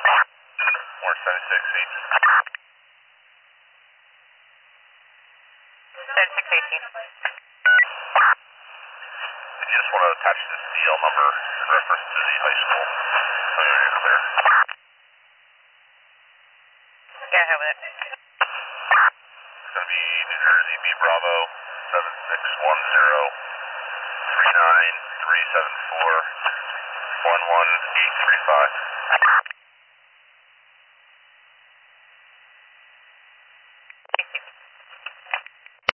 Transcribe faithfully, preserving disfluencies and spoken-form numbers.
More seventy-six eight. seventy-six eighteen. If you just want to attach this D L number in reference to the high school, so you're clear. Yeah, I have it. It's going to be New Jersey B Bravo seven six one zero three nine three seven four one one eight three five.